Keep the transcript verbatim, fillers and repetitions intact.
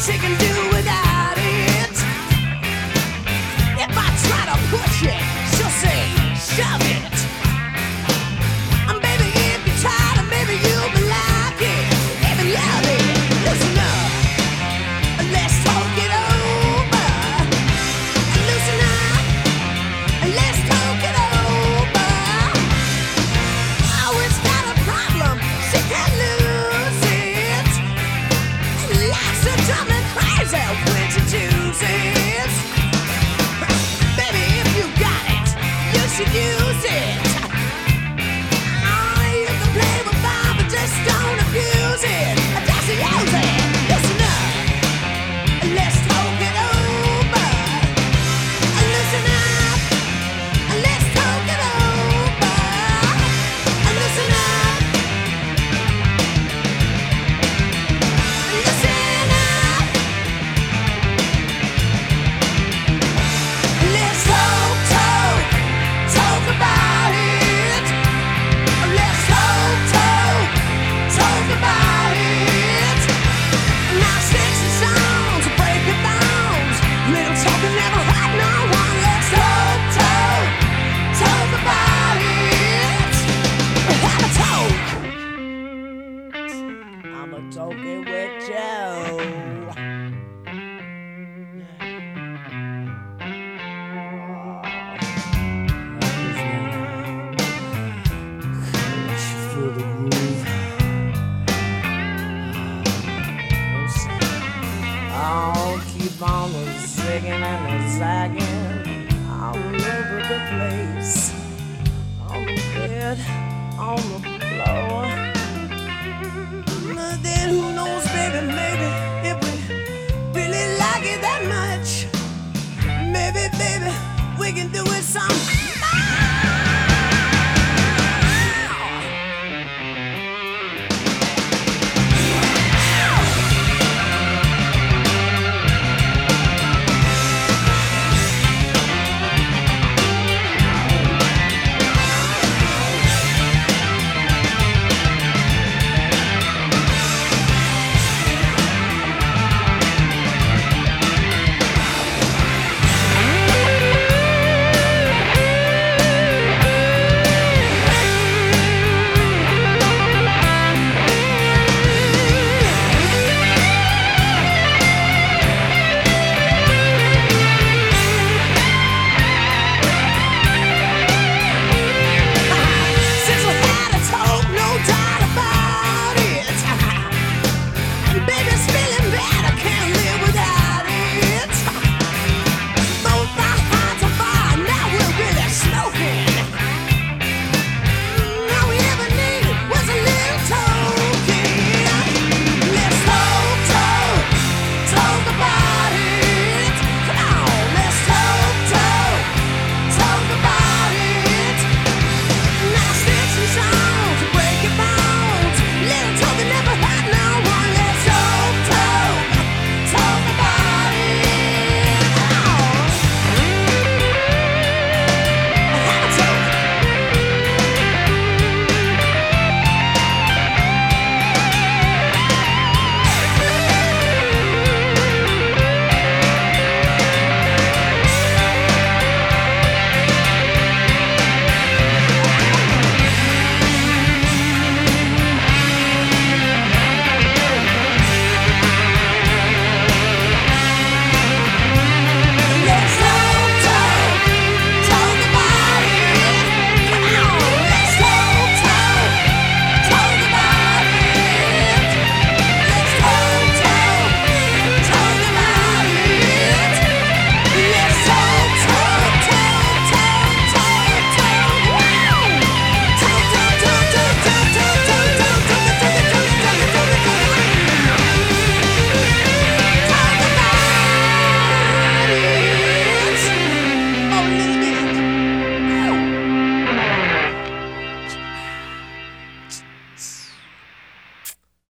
she can do without it. If I try to push it, she'll say, shove it. And baby, if you're tired, maybe you'll be like it. Baby, love it. Listen up. Let's talk it over. Listen up. Let's talk it over. Always got a problem. She can't lose it. Likes to drive me crazy when she chooses. Baby, if you got it, you should use it. Oh, you can play with fire, but just don't abuse it. Just use it. Listen up. Let's talk it over. Listen up. Let's talk it over. Listen up. Listen up. Let's talk, talk, talk about it. Let's talk, talk, talk about it. Now sexy songs break your bones. Little talking never hurt no one. Let's talk, talk, talk about it. Have a talk. I'm a talking with Joe. Feel the groove. I'll keep on the zigging and the zagging. I'll remember the place, on the bed, on the floor. But then who knows, baby, maybe if we really like it that much, maybe, baby, we can do it some.